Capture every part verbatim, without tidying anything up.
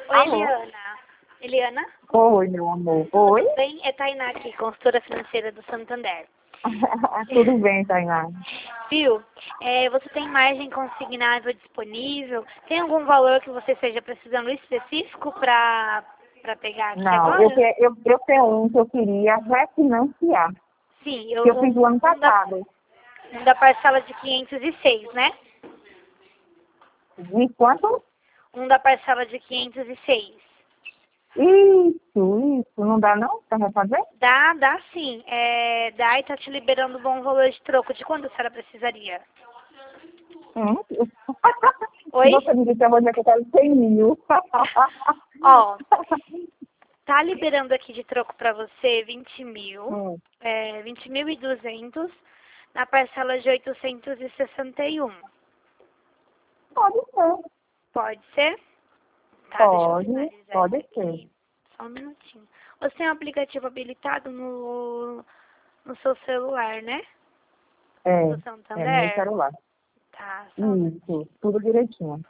Oi, Alô? Eliana. Eliana? Oi, meu amor. Oi? Tudo bem? É Tainá aqui, consultora financeira do Santander. Tudo bem, Tainá. Viu? É, você tem margem consignável disponível? Tem algum valor que você esteja precisando específico para para pegar aqui Não, agora? eu, que- eu, eu tenho um que eu queria refinanciar, Sim, que eu, eu fiz o um, ano um da, passado. um da parcela de quinhentos e seis, né? De quanto? Um da parcela de quinhentos e seis. Isso, isso. Não dá não pra refazer? Dá, dá sim. É, dá e tá te liberando um bom valor de troco. De quanto a senhora precisaria? Hum. Se Oi? você me disser, eu vou dizer que eu quero cem mil. Ó, tá liberando aqui de troco pra você vinte mil, Hum. é, vinte mil e duzentos na parcela de oitocentos e sessenta e um. Pode ser. Pode ser? Tá, deixa eu Pode, finalizar pode isso ser. aqui. Só um minutinho. Você tem um aplicativo habilitado no, no seu celular, né? É, Do é no meu Santander? celular. Tá, só um minutinho. Isso, tudo direitinho.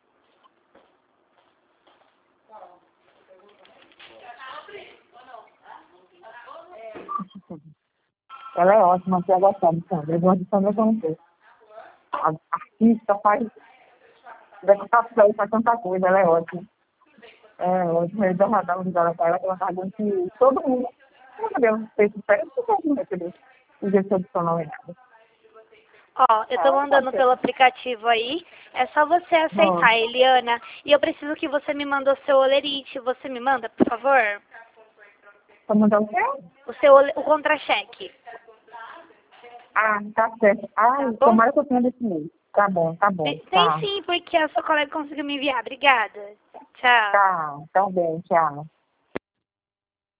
Ela é ótima, você vai gostar de Sandra. Eu gosto de Sandra Gonçalves. A artista faz decoração, faz tanta coisa, ela é ótima. É ótima, eu dou uma dama de dólar pra ela, que ela tá dando que todo mundo. Meu Deus, fez sucesso, todo mundo recebeu. O jeito de adicional é nada. Ó, eu tô Ah, pode mandando ser. pelo aplicativo aí. É só você Não, aceitar, Eliana. E eu preciso que você me mande o seu olerite. Você me manda, por favor? pra mandar o quê? O seu ole- o contra-cheque. Ah, tá certo. Ah, Tá bom? tomara que eu tenha desse mês. Tá bom, tá bom. Tem tem Tá, sim, porque a sua colega conseguiu me enviar. Obrigada. Tchau. tá, tá bem, tchau.